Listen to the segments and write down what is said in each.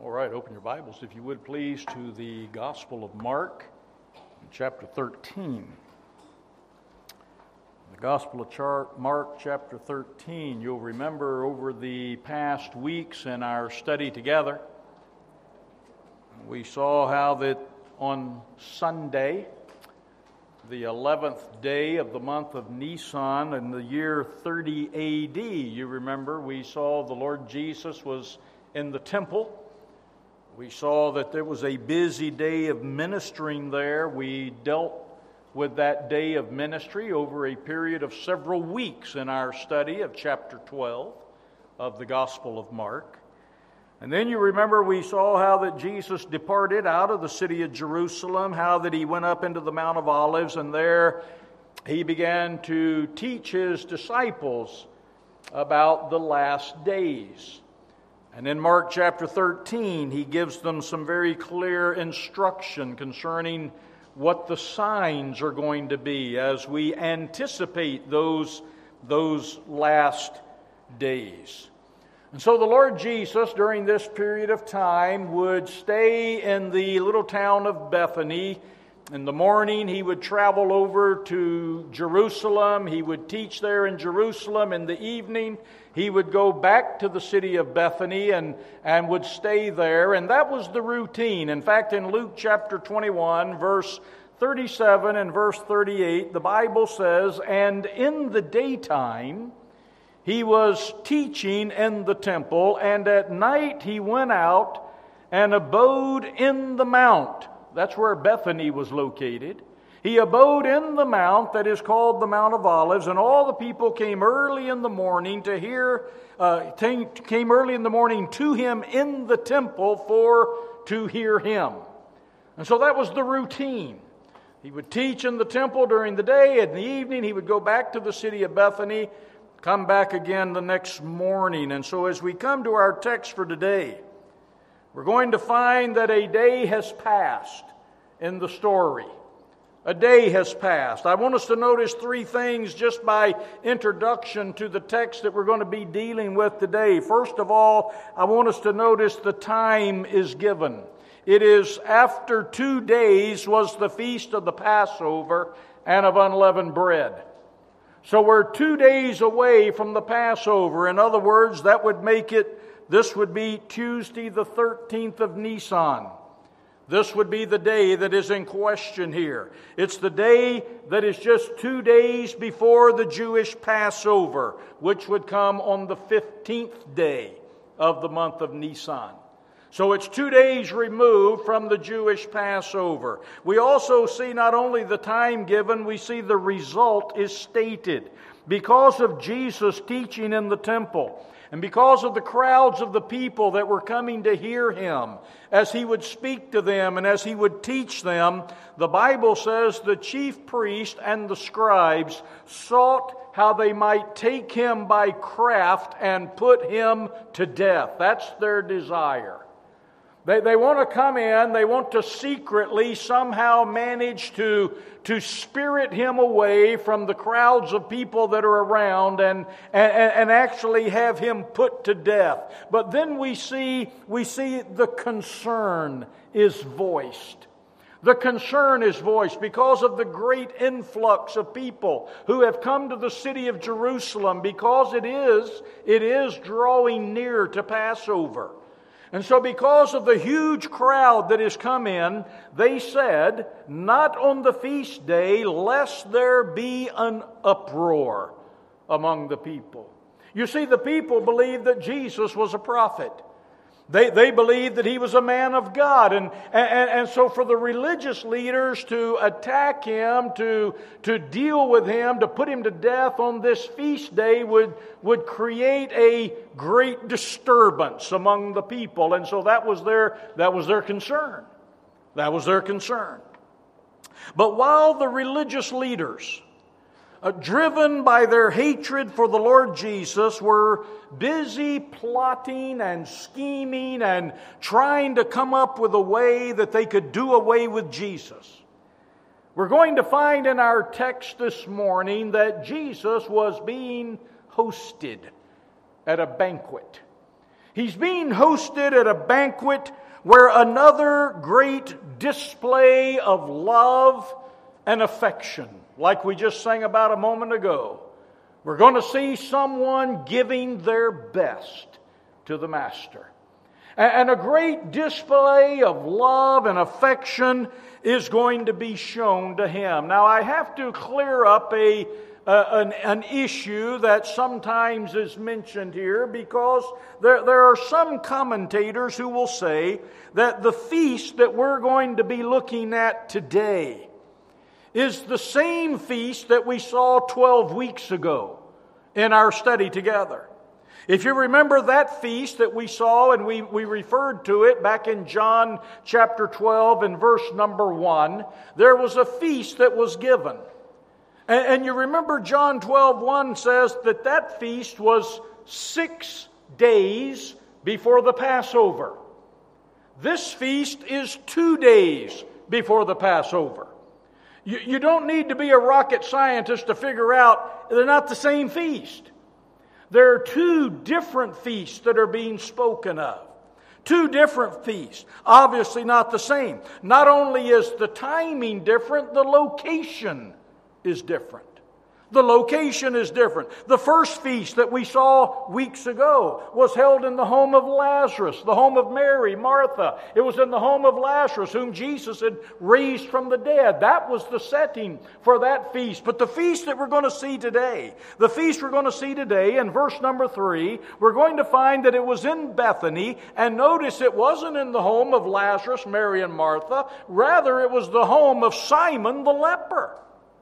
All right, open your Bibles, if you would please, to the Gospel of Mark, chapter 13. The Gospel of Mark, chapter 13. You'll remember over the past weeks in our study together, we saw how that on Sunday, the 11th day of the month of Nisan in the year 30 AD, you remember, we saw the Lord Jesus was in the temple. We saw that there was a busy day of ministering there. We dealt with that day of ministry over a period of several weeks in our study of chapter 12 of the Gospel of Mark. And then you remember we saw how that Jesus departed out of the city of Jerusalem, how that he went up into the Mount of Olives, and there he began to teach his disciples about the last days. And in Mark chapter 13, he gives them some very clear instruction concerning what the signs are going to be as we anticipate those last days. And so the Lord Jesus, during this period of time, would stay in the little town of Bethany. In the morning, he would travel over to Jerusalem. He would teach there in Jerusalem. In the evening, he would go back to the city of Bethany and would stay there. And that was the routine. In fact, in Luke chapter 21, verse 37 and verse 38, the Bible says, "And in the daytime he was teaching in the temple, and at night he went out and abode in the mount." That's where Bethany was located. He abode in the mount that is called the Mount of Olives, and all the people came early in the morning to him in the temple to hear him. And so that was the routine. He would teach in the temple during the day. In the evening, he would go back to the city of Bethany, come back again the next morning. And so as we come to our text for today, we're going to find that a day has passed in the story. A day has passed. I want us to notice three things just by introduction to the text that we're going to be dealing with today. First of all, I want us to notice the time is given. It is after 2 days was the feast of the Passover and of unleavened bread. So we're 2 days away from the Passover. In other words, that would make it, this would be Tuesday the 13th of Nisan. This would be the day that is in question here. It's the day that is just 2 days before the Jewish Passover, which would come on the 15th day of the month of Nisan. So it's 2 days removed from the Jewish Passover. We also see not only the time given, we see the result is stated. Because of Jesus' teaching in the temple, and because of the crowds of the people that were coming to hear him, as he would speak to them and as he would teach them, the Bible says the chief priest and the scribes sought how they might take him by craft and put him to death. That's their desire. They want to come in, they want to secretly somehow manage to spirit him away from the crowds of people that are around and actually have him put to death. But then we see the concern is voiced. The concern is voiced because of the great influx of people who have come to the city of Jerusalem, because it is drawing near to Passover. And so because of the huge crowd that has come in, they said, "Not on the feast day, lest there be an uproar among the people." You see, the people believed that Jesus was a prophet. They believed that he was a man of God. And so for the religious leaders to attack him, to deal with him, to put him to death on this feast day would create a great disturbance among the people. And so that was their concern. That was their concern. But while the religious leaders, driven by their hatred for the Lord Jesus, were busy plotting and scheming and trying to come up with a way that they could do away with Jesus, we're going to find in our text this morning that Jesus was being hosted at a banquet. He's being hosted at a banquet where another great display of love and affection, like we just sang about a moment ago. We're going to see someone giving their best to the Master. And a great display of love and affection is going to be shown to him. Now, I have to clear up an issue that sometimes is mentioned here, because there are some commentators who will say that the feast that we're going to be looking at today is the same feast that we saw 12 weeks ago in our study together. If you remember that feast that we saw, and we referred to it back in John chapter 12 and verse number 1, there was a feast that was given. And you remember John 12:1 says that feast was 6 days before the Passover. This feast is 2 days before the Passover. You don't need to be a rocket scientist to figure out they're not the same feast. There are 2 different feasts that are being spoken of. 2 different feasts, obviously not the same. Not only is the timing different, the location is different. The location is different. The first feast that we saw weeks ago was held in the home of Lazarus, the home of Mary, Martha. It was in the home of Lazarus, whom Jesus had raised from the dead. That was the setting for that feast. But the feast that we're going to see today, in verse number 3, we're going to find that it was in Bethany. And notice it wasn't in the home of Lazarus, Mary, and Martha. Rather, it was the home of Simon the leper.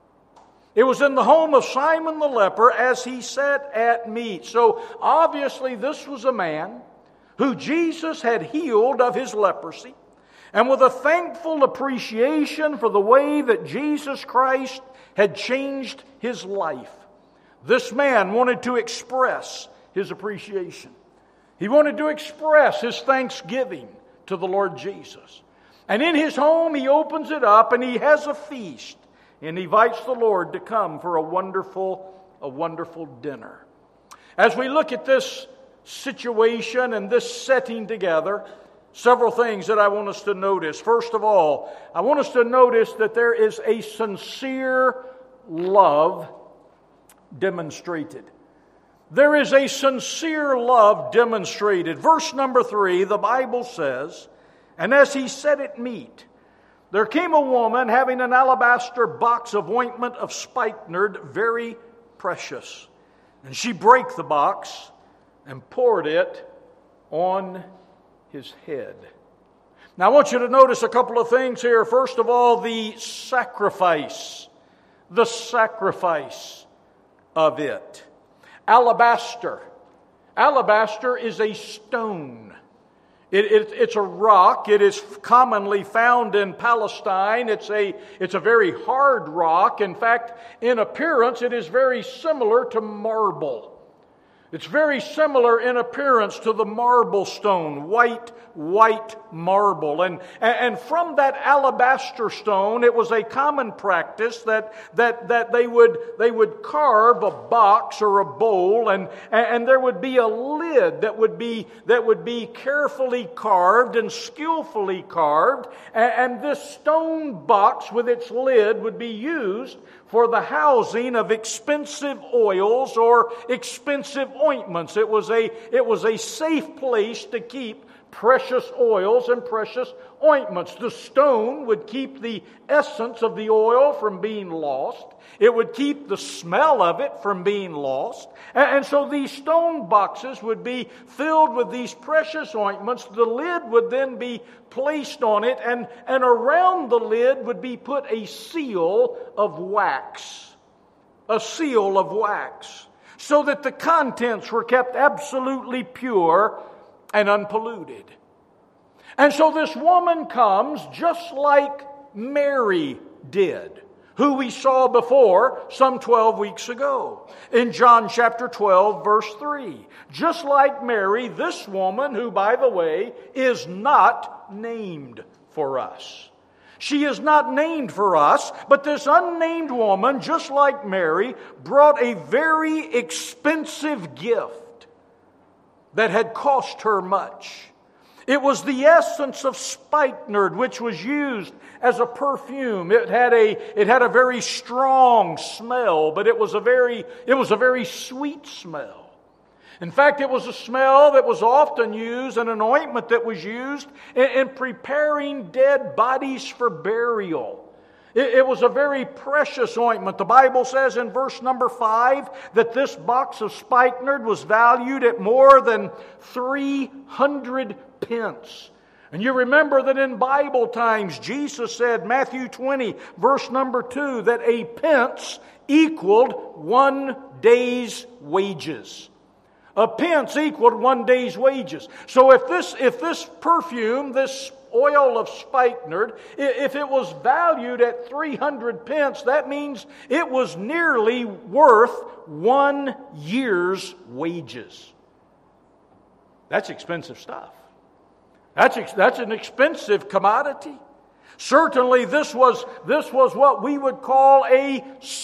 It was in the home of Simon the leper as he sat at meat. So obviously this was a man who Jesus had healed of his leprosy. And with a thankful appreciation for the way that Jesus Christ had changed his life, this man wanted to express his appreciation. He wanted to express his thanksgiving to the Lord Jesus. And in his home he opens it up and he has a feast. And he invites the Lord to come for a wonderful dinner. As we look at this situation and this setting together, several things that I want us to notice. First of all, I want us to notice that there is a sincere love demonstrated. There is a sincere love demonstrated. Verse number 3, the Bible says, "And as he sat at meat, there came a woman having an alabaster box of ointment of spikenard, very precious. And she brake the box and poured it on his head." Now I want you to notice a couple of things here. First of all, the sacrifice. The sacrifice of it. Alabaster. Alabaster is a stone. It's a rock. It is commonly found in Palestine. It's a very hard rock. In fact, in appearance, it is very similar to marble. It's very similar in appearance to the marble stone, white marble. And from that alabaster stone, it was a common practice that they would carve a box or a bowl, and there would be a lid that would be carefully carved and skillfully carved, and this stone box with its lid would be used for the housing of expensive oils or expensive ointments. It was a safe place to keep precious oils and precious ointments. The stone would keep the essence of the oil from being lost. It would keep the smell of it from being lost. And so these stone boxes would be filled with these precious ointments. The lid would then be placed on it, and around the lid would be put a seal of wax. A seal of wax. So that the contents were kept absolutely pure and unpolluted. And so this woman comes just like Mary did, who we saw before some 12 weeks ago in John chapter 12, verse 3. Just like Mary, this woman, who, by the way, is not named for us. She is not named for us, but this unnamed woman, just like Mary, brought a very expensive gift. that had cost her much. It was the essence of spikenard, which was used as a perfume. It had a very strong smell, but it was a very sweet smell. In fact, it was a smell that was often used, and an ointment that was used in preparing dead bodies for burial. It was a very precious ointment. The Bible says in verse number 5 that this box of spikenard was valued at more than 300 pence. And you remember that in Bible times, Jesus said, Matthew 20, verse number 2, that a pence equaled 1 day's wages. A pence equaled 1 day's wages. So if this perfume, this oil of spikenard, if it was valued at 300 pence, that means it was nearly worth 1 year's wages. That's expensive stuff. That's an expensive commodity. Certainly this was what we would call a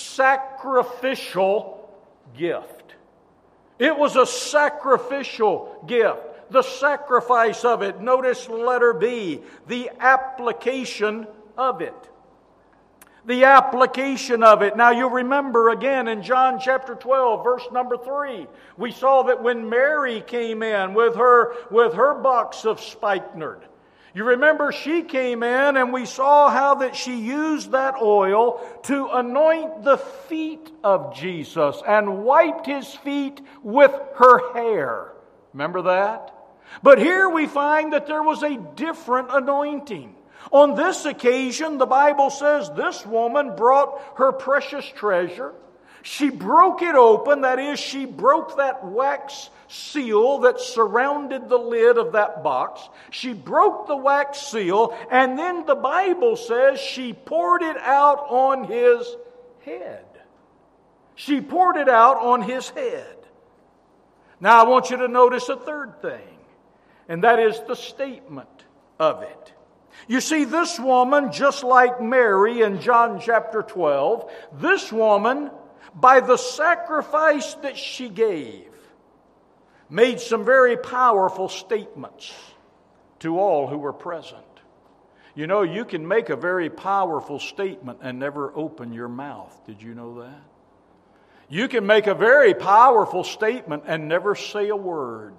sacrificial gift. It was a sacrificial gift. The sacrifice of it. Notice letter B, the application of it. The application of it. Now you remember again in John chapter 12, verse number 3, we saw that when Mary came in with her box of spikenard, you remember she came in and we saw how that she used that oil to anoint the feet of Jesus and wiped His feet with her hair. Remember that? But here we find that there was a different anointing. On this occasion, the Bible says this woman brought her precious treasure. She broke it open, that is, she broke that wax seal that surrounded the lid of that box. She broke the wax seal, and then the Bible says she poured it out on His head. She poured it out on His head. Now I want you to notice a third thing, and that is the statement of it. You see, this woman, just like Mary in John chapter 12, this woman, by the sacrifice that she gave, made some very powerful statements to all who were present. You know, you can make a very powerful statement and never open your mouth. Did you know that? You can make a very powerful statement and never say a word.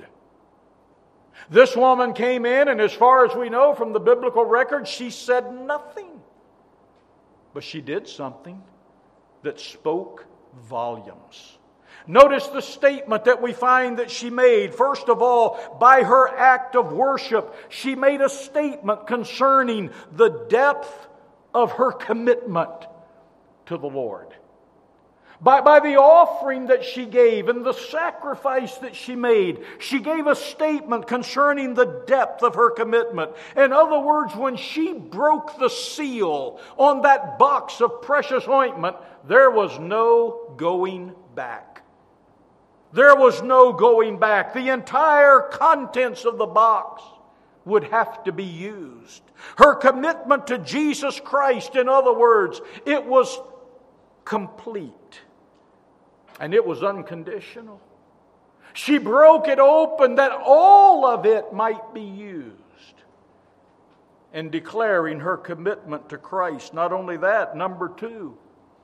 This woman came in, and as far as we know from the biblical record, she said nothing. But she did something that spoke volumes. Notice the statement that we find that she made. First of all, by her act of worship, she made a statement concerning the depth of her commitment to the Lord. By the offering that she gave and the sacrifice that she made, she gave a statement concerning the depth of her commitment. In other words, when she broke the seal on that box of precious ointment, there was no going back. There was no going back. The entire contents of the box would have to be used. Her commitment to Jesus Christ, in other words, it was complete. And it was unconditional. She broke it open that all of it might be used in declaring her commitment to Christ. Not only that, number 2,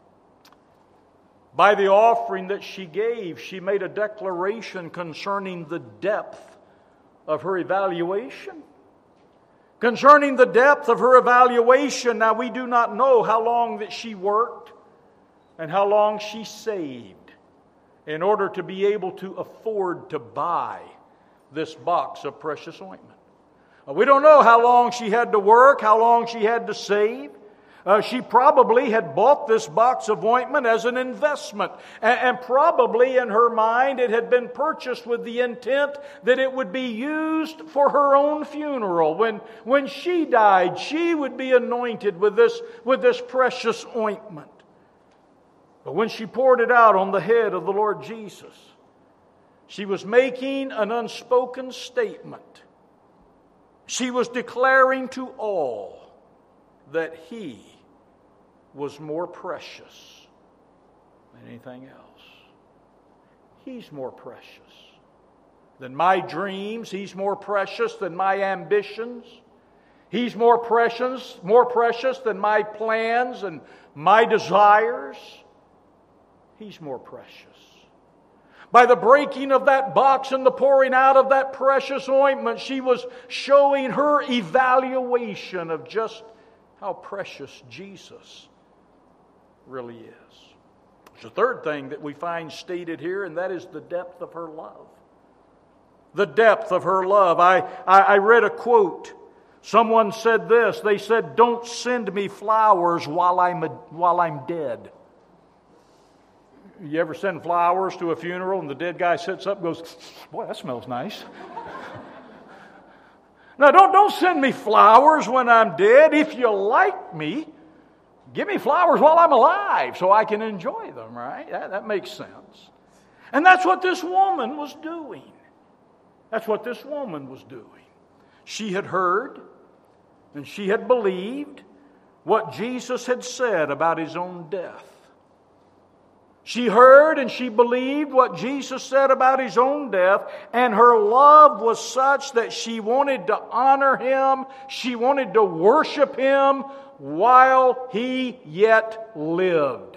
by the offering that she gave, she made a declaration concerning the depth of her evaluation. Concerning the depth of her evaluation, now we do not know how long that she worked and how long she saved in order to be able to afford to buy this box of precious ointment. We don't know how long she had to work, how long she had to save. She probably had bought this box of ointment as an investment. And probably in her mind it had been purchased with the intent that it would be used for her own funeral. When she died, she would be anointed with this precious ointment. But when she poured it out on the head of the Lord Jesus, she was making an unspoken statement. She was declaring to all that He was more precious than anything else. He's more precious than my dreams. He's more precious than my ambitions. He's more precious than my plans and my desires. He's more precious. By the breaking of that box and the pouring out of that precious ointment, she was showing her evaluation of just how precious Jesus really is. There's a third thing that we find stated here, and that is the depth of her love. The depth of her love. I read a quote. Someone said this. They said, "Don't send me flowers while I'm dead." You ever send flowers to a funeral and the dead guy sits up and goes, "Boy, that smells nice." No, don't send me flowers when I'm dead. If you like me, give me flowers while I'm alive so I can enjoy them, right? That makes sense. And that's what this woman was doing. That's what this woman was doing. She had heard and she had believed what Jesus had said about His own death. She heard and she believed what Jesus said about His own death, and her love was such that she wanted to honor Him, she wanted to worship Him while He yet lived.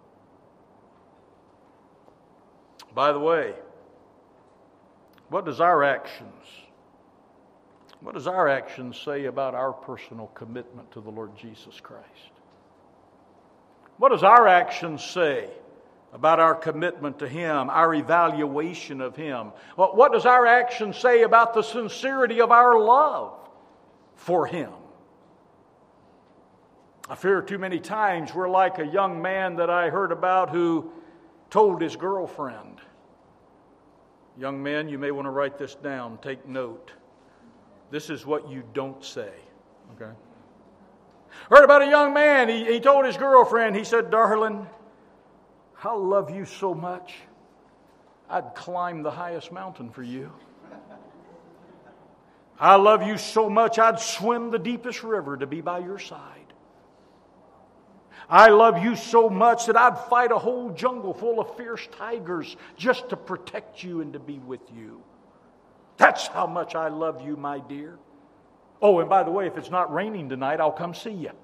By the way, what does our actions say about our personal commitment to the Lord Jesus Christ? What does our actions say about our commitment to Him, our evaluation of Him? What does our actions say about the sincerity of our love for Him? I fear too many times we're like a young man that I heard about who told his girlfriend. Young men, you may want to write this down, take note. This is what you don't say, okay? Heard about a young man, he told his girlfriend, he said, "Darling, I love you so much, I'd climb the highest mountain for you. I love you so much, I'd swim the deepest river to be by your side. I love you so much that I'd fight a whole jungle full of fierce tigers just to protect you and to be with you. That's how much I love you, my dear. Oh, and by the way, if it's not raining tonight, I'll come see you."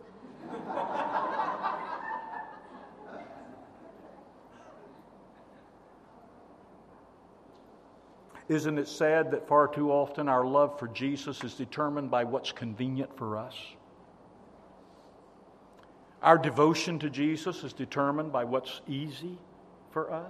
Isn't it sad that far too often our love for Jesus is determined by what's convenient for us? Our devotion to Jesus is determined by what's easy for us.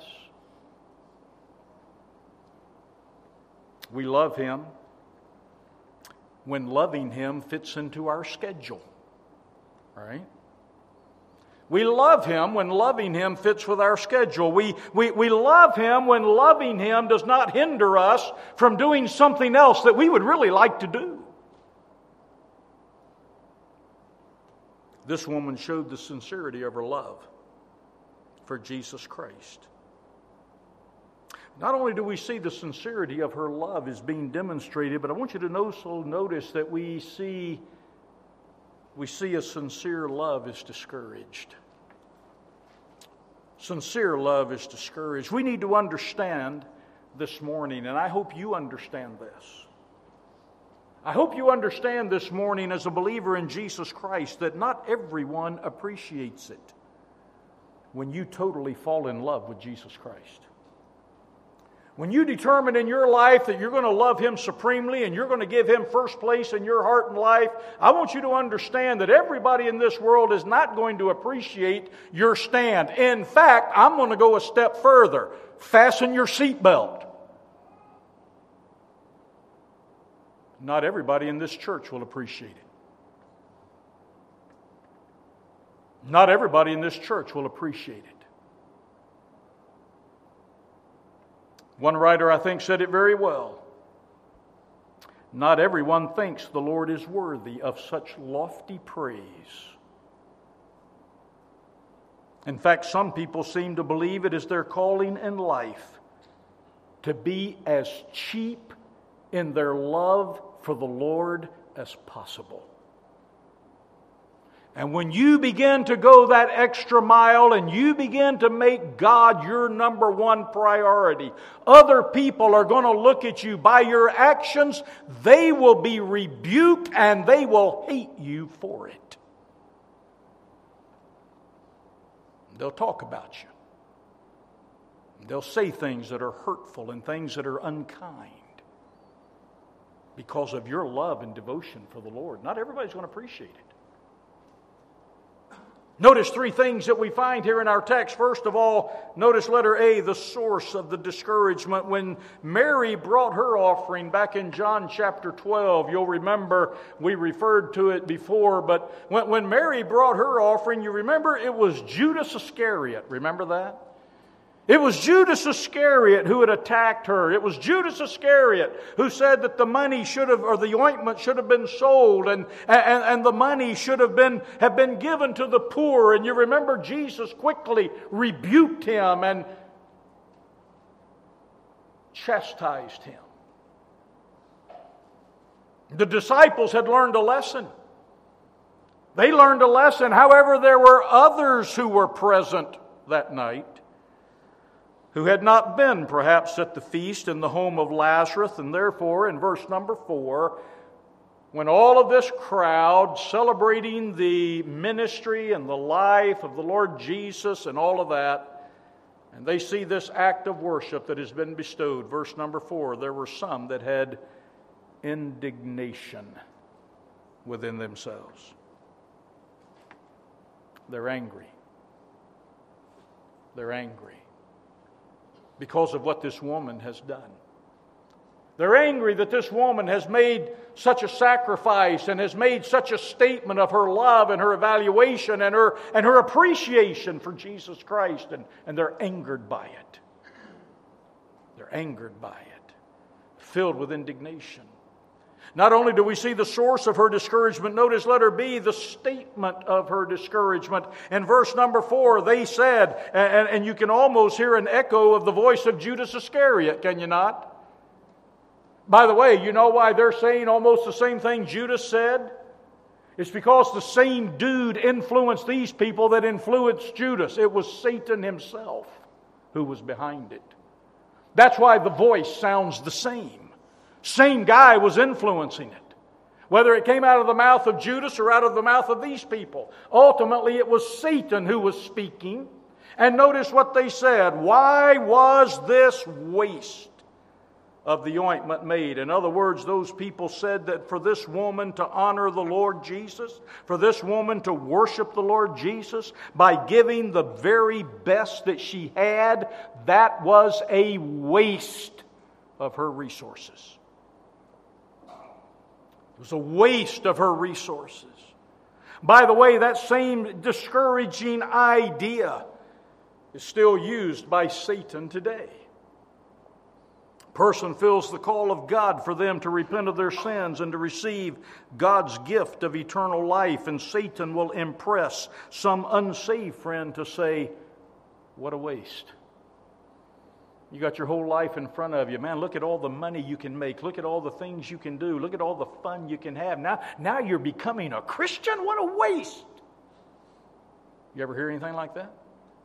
We love Him when loving Him fits into our schedule, right? We love Him when loving Him fits with our schedule. We love Him when loving Him does not hinder us from doing something else that we would really like to do. This woman showed the sincerity of her love for Jesus Christ. Not only do we see the sincerity of her love is being demonstrated, but I want you to also notice that we see a sincere love is discouraged. Sincere love is discouraged. We need to understand this morning, and I hope you understand this. I hope you understand this morning as a believer in Jesus Christ that not everyone appreciates it when you totally fall in love with Jesus Christ. When you determine in your life that you're going to love Him supremely and you're going to give Him first place in your heart and life, I want you to understand that everybody in this world is not going to appreciate your stand. In fact, I'm going to go a step further. Fasten your seatbelt. Not everybody in this church will appreciate it. Not everybody in this church will appreciate it. One writer, I think, said it very well. Not everyone thinks the Lord is worthy of such lofty praise. In fact, some people seem to believe it is their calling in life to be as cheap in their love for the Lord as possible. And when you begin to go that extra mile and you begin to make God your number one priority, other people are going to look at you. By your actions, they will be rebuked and they will hate you for it. They'll talk about you. They'll say things that are hurtful and things that are unkind because of your love and devotion for the Lord. Not everybody's going to appreciate it. Notice three things that we find here in our text. First of all, notice letter A, the source of the discouragement. When Mary brought her offering back in John chapter 12, you'll remember we referred to it before, but when Mary brought her offering, you remember it was Judas Iscariot. Remember that? It was Judas Iscariot who had attacked her. It was Judas Iscariot who said that the money should have, or the ointment should have been sold and the money should have been given to the poor. And you remember Jesus quickly rebuked him and chastised him. The disciples had learned a lesson. They learned a lesson. However, there were others who were present that night who had not been perhaps at the feast in the home of Lazarus, and therefore in verse number 4, when all of this crowd celebrating the ministry and the life of the Lord Jesus and all of that, and they see this act of worship that has been bestowed, verse number 4, there were some that had indignation within themselves. They're angry. They're angry because of what this woman has done. They're angry that this woman has made such a sacrifice and has made such a statement of her love and her evaluation and her appreciation for Jesus Christ, and they're angered by it. They're angered by it, filled with indignation. Not only do we see the source of her discouragement, notice letter B, the statement of her discouragement. In verse number 4, they said, and you can almost hear an echo of the voice of Judas Iscariot, can you not? By the way, you know why they're saying almost the same thing Judas said? It's because the same dude influenced these people that influenced Judas. It was Satan himself who was behind it. That's why the voice sounds the same. Same guy was influencing it. Whether it came out of the mouth of Judas or out of the mouth of these people. Ultimately, it was Satan who was speaking. And notice what they said. Why was this waste of the ointment made? In other words, those people said that for this woman to honor the Lord Jesus, for this woman to worship the Lord Jesus by giving the very best that she had, that was a waste of her resources. It was a waste of her resources. By the way, that same discouraging idea is still used by Satan today. A person feels the call of God for them to repent of their sins and to receive God's gift of eternal life, and Satan will impress some unsaved friend to say, "What a waste. You got your whole life in front of you. Man, look at all the money you can make. Look at all the things you can do. Look at all the fun you can have. Now you're becoming a Christian? What a waste." You ever hear anything like that?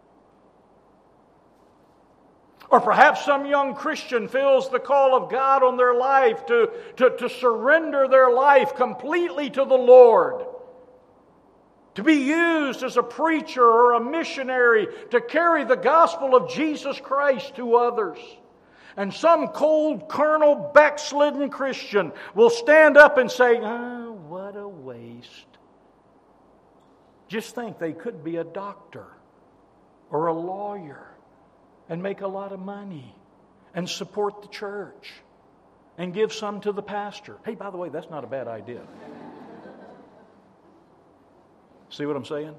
Or perhaps some young Christian feels the call of God on their life to surrender their life completely to the Lord. To be used as a preacher or a missionary to carry the gospel of Jesus Christ to others. And some cold, carnal, backslidden Christian will stand up and say, "Oh, what a waste." Just think, they could be a doctor or a lawyer and make a lot of money and support the church and give some to the pastor. Hey, by the way, that's not a bad idea. See what I'm saying?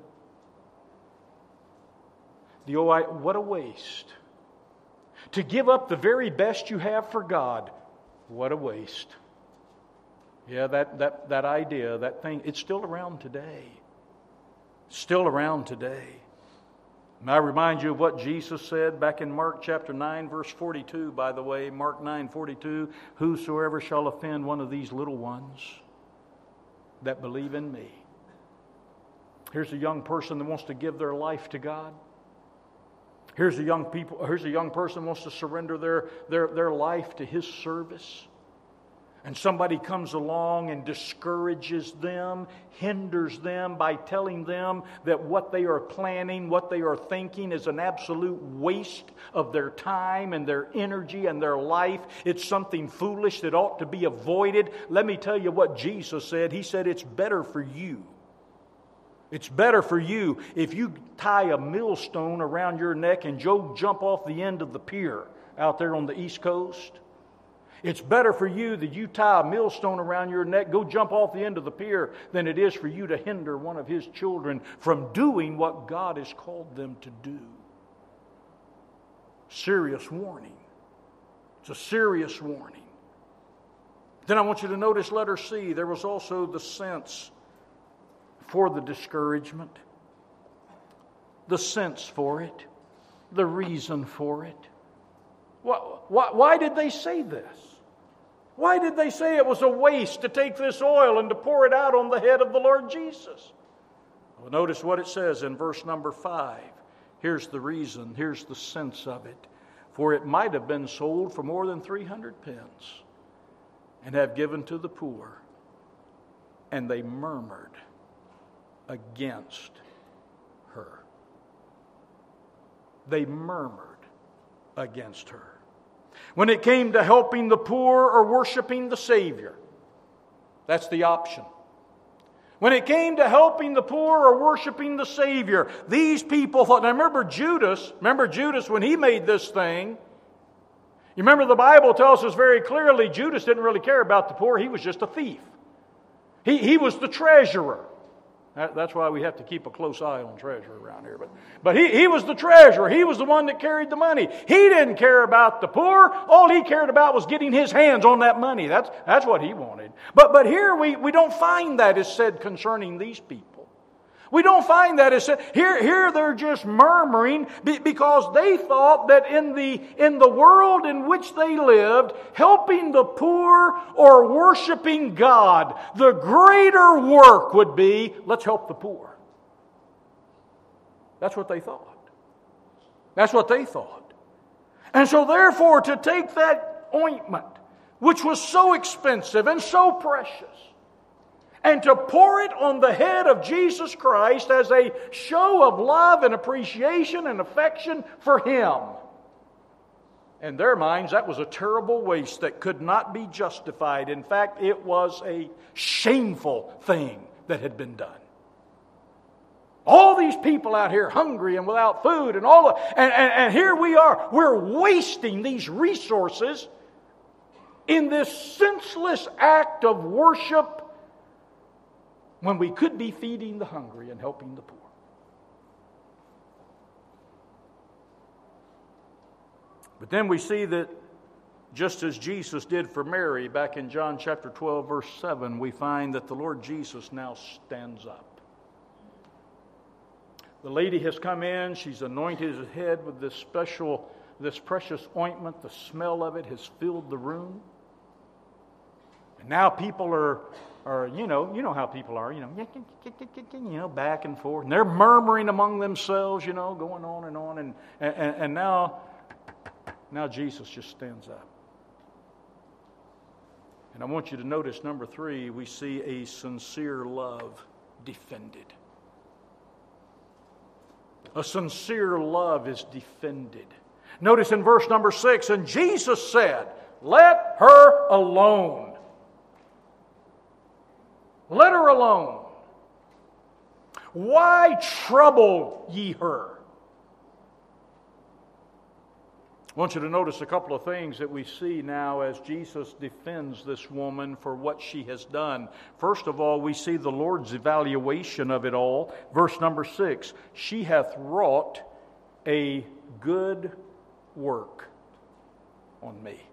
What a waste. To give up the very best you have for God, what a waste. Yeah, that idea, that thing, it's still around today. Still around today. And I remind you of what Jesus said back in Mark chapter 9, verse 42, by the way. Mark 9:42, "Whosoever shall offend one of these little ones that believe in me." Here's a young person that wants to give their life to God. Here's a young person who wants to surrender their life to His service. And somebody comes along and discourages them, hinders them by telling them that what they are planning, what they are thinking is an absolute waste of their time and their energy and their life. It's something foolish that ought to be avoided. Let me tell you what Jesus said. He said, it's better for you. It's better for you if you tie a millstone around your neck and jump off the end of the pier out there on the East Coast. It's better for you that you tie a millstone around your neck, go jump off the end of the pier, than it is for you to hinder one of His children from doing what God has called them to do. Serious warning. It's a serious warning. Then I want you to notice letter C. There was also the sense for the discouragement, the sense for it, the reason for it. Why did they say this? Why did they say it was a waste to take this oil and to pour it out on the head of the Lord Jesus? Well, notice what it says in verse number 5. Here's the reason, here's the sense of it. For it might have been sold for more than 300 pence and have given to the poor. And they murmured against her. They murmured against her. When it came to helping the poor or worshiping the Savior, that's the option. When it came to helping the poor or worshiping the Savior, these people thought, now remember Judas when he made this thing. You remember the Bible tells us very clearly Judas didn't really care about the poor, he was just a thief. He was the treasurer. That's why we have to keep a close eye on treasurer around here. But he was the treasurer. He was the one that carried the money. He didn't care about the poor. All he cared about was getting his hands on that money. That's what he wanted. But here we don't find that is said concerning these people. We don't find that as said. Here they're just murmuring because they thought that in the world in which they lived, helping the poor or worshiping God, the greater work would be, let's help the poor. That's what they thought. That's what they thought. And so therefore, to take that ointment, which was so expensive and so precious, and to pour it on the head of Jesus Christ as a show of love and appreciation and affection for Him. In their minds, that was a terrible waste that could not be justified. In fact, it was a shameful thing that had been done. All these people out here hungry and without food and here we are. We're wasting these resources in this senseless act of worship when we could be feeding the hungry and helping the poor. But then we see that just as Jesus did for Mary back in John chapter 12 verse 7, we find that the Lord Jesus now stands up. The lady has come in, she's anointed his head with this precious ointment. The smell of it has filled the room. And now people are you know how people are, back and forth. And they're murmuring among themselves, going on. And now Jesus just stands up. And I want you to notice, number 3, we see a sincere love defended. A sincere love is defended. Notice in verse number 6, and Jesus said, "Let her alone. Let her alone. Why trouble ye her?" I want you to notice a couple of things that we see now as Jesus defends this woman for what she has done. First of all, we see the Lord's evaluation of it all. Verse number 6, she hath wrought a good work on me.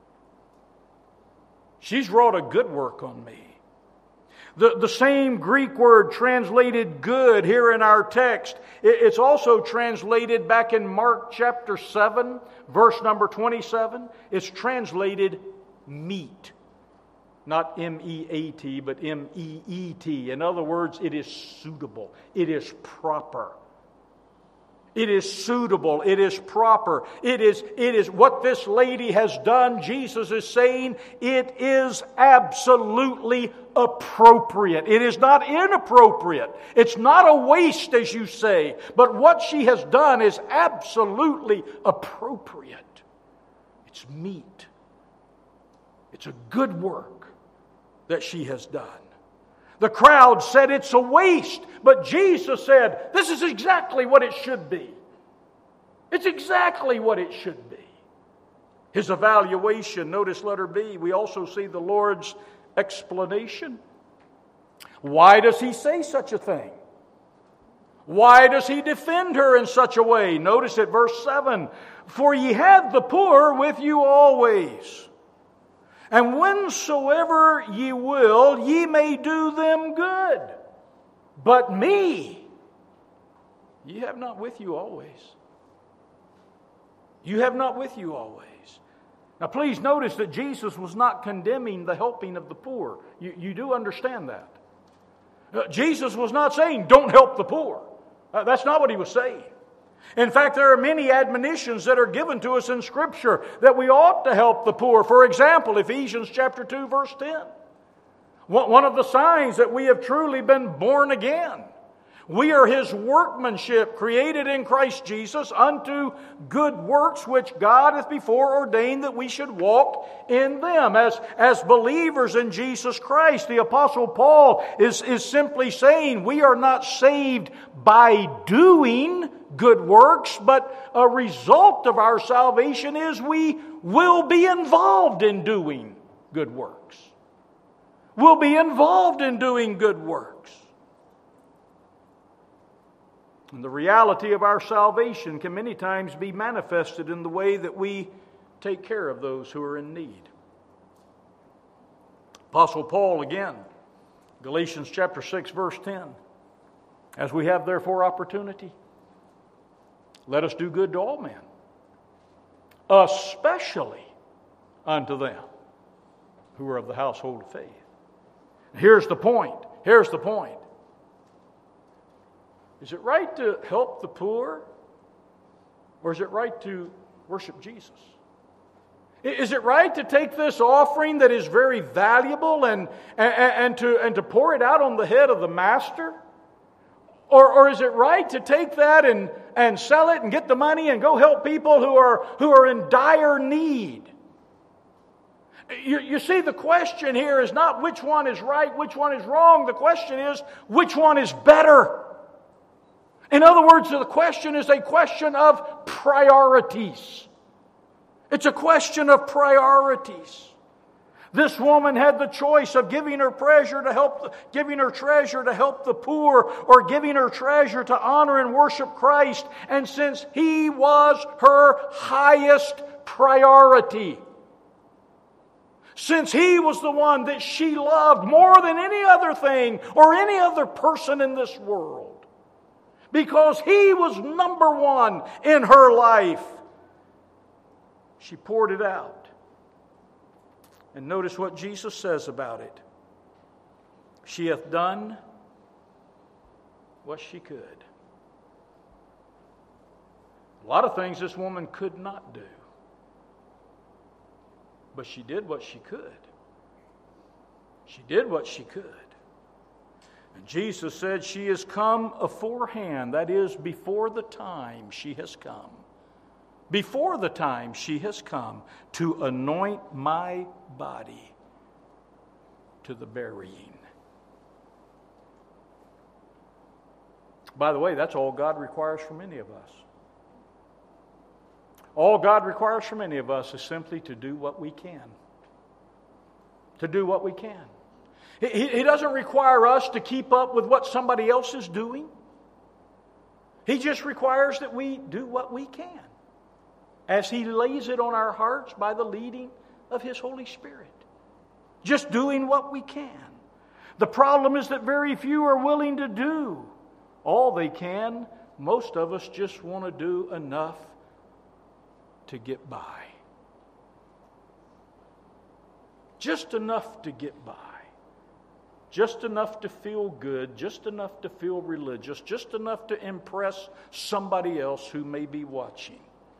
She's wrought a good work on me. The same Greek word translated good here in our text, it's also translated back in Mark chapter 7, verse number 27. It's translated meat. Not M-E-A-T, but M-E-E-T. In other words, it is suitable. It is proper. It is suitable. It is proper. It is what this lady has done. Jesus is saying it is absolutely appropriate. It is not inappropriate. It's not a waste, as you say. But what she has done is absolutely appropriate. It's meet. It's a good work that she has done. The crowd said it's a waste, but Jesus said, this is exactly what it should be. It's exactly what it should be. His evaluation, notice letter B, we also see the Lord's explanation. Why does He say such a thing? Why does He defend her in such a way? Notice at verse 7, for ye have the poor with you always. And whensoever ye will, ye may do them good. But me, ye have not with you always. You have not with you always. Now please notice that Jesus was not condemning the helping of the poor. You do understand that. Jesus was not saying, don't help the poor. That's not what He was saying. In fact, there are many admonitions that are given to us in Scripture that we ought to help the poor. For example, Ephesians chapter 2, verse 10. One of the signs that we have truly been born again. We are His workmanship, created in Christ Jesus unto good works, which God hath before ordained that we should walk in them. As believers in Jesus Christ, the Apostle Paul is simply saying we are not saved by doing good works, but a result of our salvation is we will be involved in doing good works. We'll be involved in doing good works. And the reality of our salvation can many times be manifested in the way that we take care of those who are in need. Apostle Paul again, Galatians chapter 6, verse 10. As we have therefore opportunity, let us do good to all men, especially unto them who are of the household of faith. Here's the point. Here's the point. Is it right to help the poor, or is it right to worship Jesus? Is it right to take this offering that is very valuable and to pour it out on the head of the master? Or is it right to take that and sell it and get the money and go help people who are in dire need? You see, the question here is not which one is right, which one is wrong. The question is, which one is better? In other words, the question is a question of priorities. It's a question of priorities. This woman had the choice of giving her treasure to help the poor, or giving her treasure to honor and worship Christ. And since He was her highest priority, since He was the one that she loved more than any other thing or any other person in this world, because He was number one in her life, she poured it out. And notice what Jesus says about it. She hath done what she could. A lot of things this woman could not do. But she did what she could. She did what she could. And Jesus said she has come aforehand. That is, before the time she has come. Before the time she has come to anoint my body to the burying. By the way, that's all God requires from any of us. All God requires from any of us is simply to do what we can. To do what we can. He doesn't require us to keep up with what somebody else is doing. He just requires that we do what we can, as He lays it on our hearts by the leading of His Holy Spirit. Just doing what we can. The problem is that very few are willing to do all they can. Most of us just want to do enough to get by. just enough to get by, just enough to feel good, just enough to feel religious, just enough to impress somebody else who may be watching.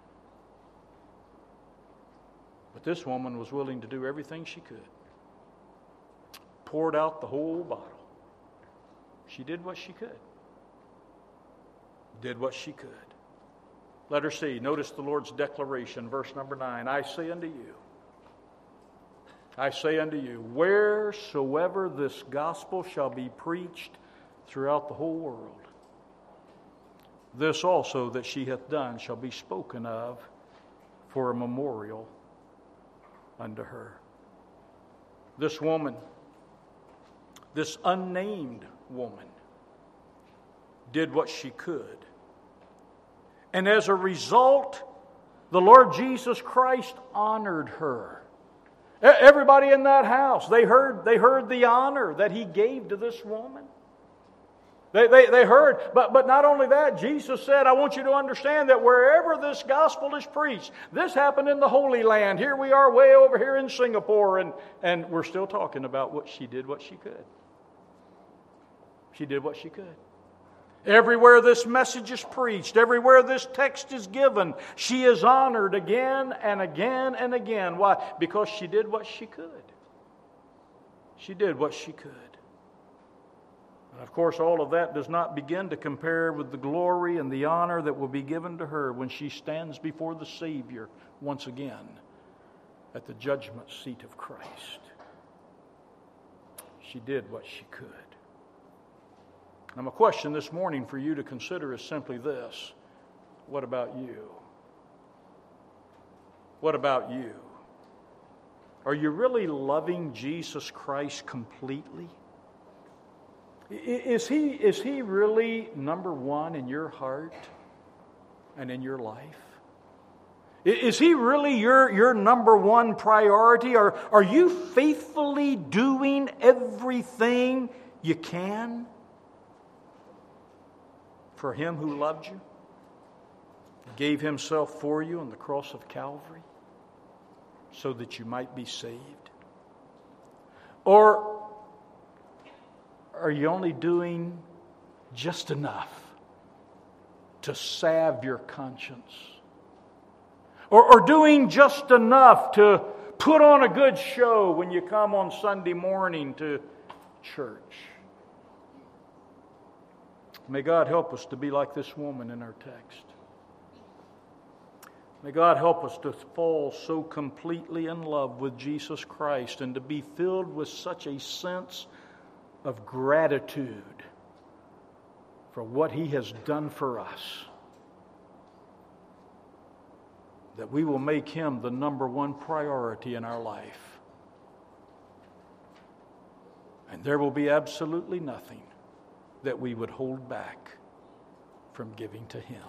But this woman was willing to do everything she could. Poured out the whole bottle. She did what she could. Did what she could. Let her see. Notice the Lord's declaration, verse number 9. I say unto you, wheresoever this gospel shall be preached throughout the whole world, this also that she hath done shall be spoken of for a memorial unto her. This woman, this unnamed woman, did what she could. And as a result, the Lord Jesus Christ honored her. Everybody in that house, they heard the honor that He gave to this woman. They heard, but not only that, Jesus said, I want you to understand that wherever this gospel is preached, this happened in the Holy Land. Here we are way over here in Singapore, and we're still talking about what she did what she could. She did what she could. Everywhere this message is preached, everywhere this text is given, she is honored again and again and again. Why? Because she did what she could. She did what she could. And of course, all of that does not begin to compare with the glory and the honor that will be given to her when she stands before the Savior once again at the judgment seat of Christ. She did what she could. Now, my question this morning for you to consider is simply this. What about you? What about you? Are you really loving Jesus Christ completely? Is he really number one in your heart and in your life? Is He really your number one priority? Are you faithfully doing everything you can for Him who loved you, gave Himself for you on the cross of Calvary so that you might be saved? Or are you only doing just enough to salve your conscience? Or doing just enough to put on a good show when you come on Sunday morning to church? May God help us to be like this woman in our text. May God help us to fall so completely in love with Jesus Christ and to be filled with such a sense of gratitude for what He has done for us, that we will make Him the number one priority in our life. And there will be absolutely nothing that we would hold back from giving to Him.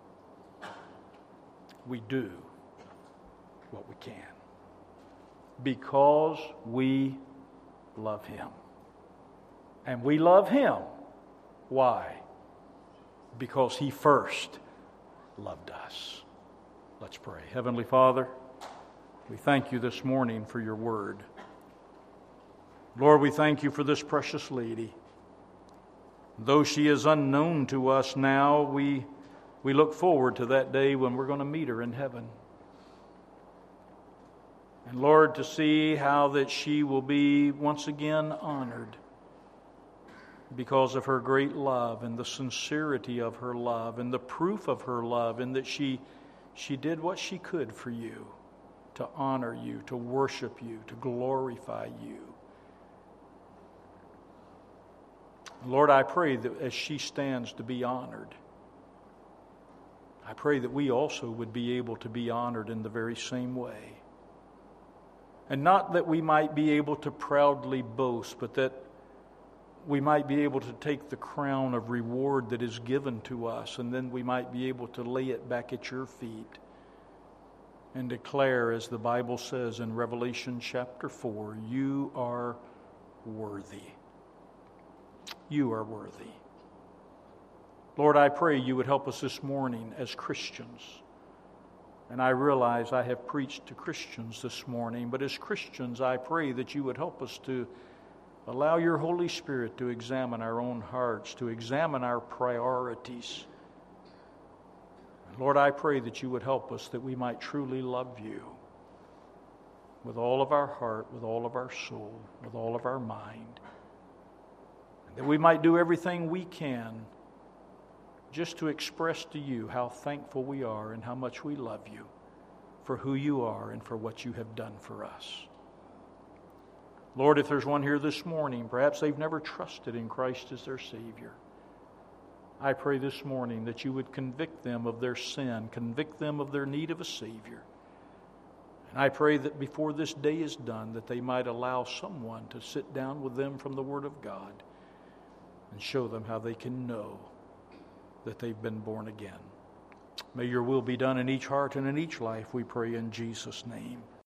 We do what we can because we love Him. And we love Him. Why? Because He first loved us. Let's pray. Heavenly Father, we thank You this morning for Your word. Lord, we thank You for this precious lady. Though she is unknown to us now, we look forward to that day when we're going to meet her in heaven. And Lord, to see how that she will be once again honored because of her great love and the sincerity of her love and the proof of her love, and that she did what she could for You, to honor You, to worship You, to glorify You. Lord, I pray that as she stands to be honored, I pray that we also would be able to be honored in the very same way. And not that we might be able to proudly boast, but that we might be able to take the crown of reward that is given to us, and then we might be able to lay it back at Your feet and declare, as the Bible says in Revelation chapter 4, You are worthy. You are worthy. Lord, I pray You would help us this morning as Christians And I realize I have preached to Christians this morning, but as Christians, I pray that you would help us to allow your Holy Spirit to examine our own hearts, to examine our priorities. Lord, I pray that you would help us that we might truly love you with all of our heart, with all of our soul, with all of our mind. And that we might do everything we can just to express to you how thankful we are and how much we love you for who you are and for what you have done for us. Lord, if there's one here this morning, perhaps they've never trusted in Christ as their Savior, I pray this morning that you would convict them of their sin, convict them of their need of a Savior. And I pray that before this day is done, that they might allow someone to sit down with them from the Word of God and show them how they can know that they've been born again. May your will be done in each heart and in each life, we pray in Jesus' name.